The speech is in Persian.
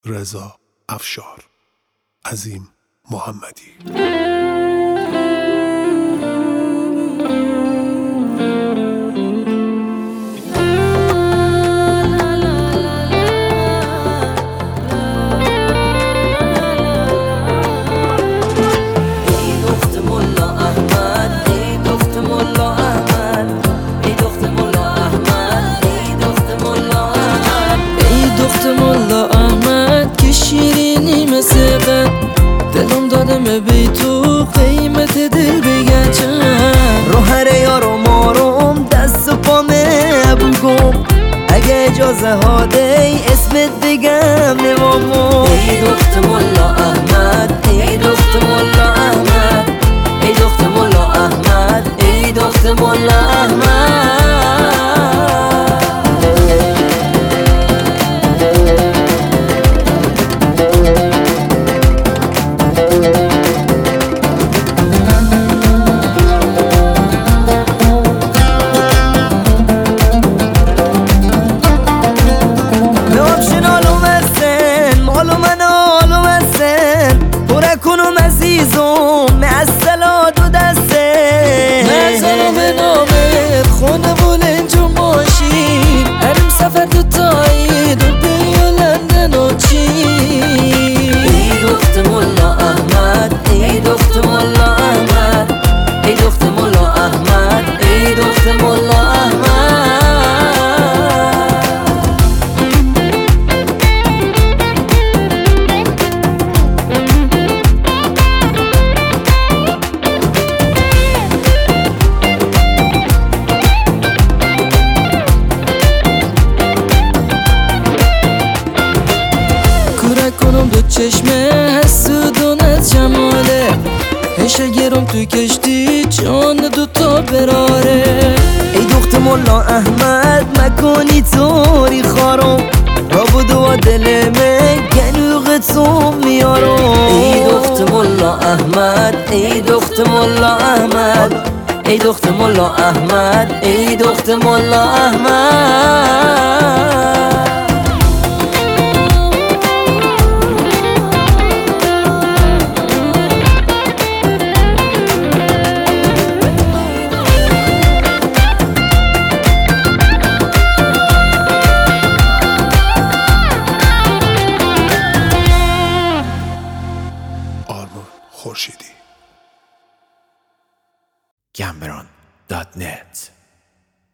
رضا افشار. عظیم محمدی. دلم دادم بی تو قیمت دل بگن چند رو هر یارو ماروم دست و پامه بگم اگه اجازه هاده اسمت بگم نمامو. ای دخت ملا احمد، ای دخت ملا احمد، ای دخت ملا احمد، ای دخت ملا احمد. خونه بولنج و ماشین هرم سفر تو تایی دو بیا لندن و چین. ای دخت ملا احمد، ای دخت ملا احمد، ای دخت ملا احمد، ای دخت ملا احمد. کنم دو چشمه حسودونت جماله هشه گرم تو کشتی جان دوتا براره. ای دخت ملا احمد مکنی توری خارم را بودو و دل من گنوغ تو میارم. ای دخت ملا احمد، ای دخت ملا احمد، ای دخت ملا احمد، ای دخت ملا احمد.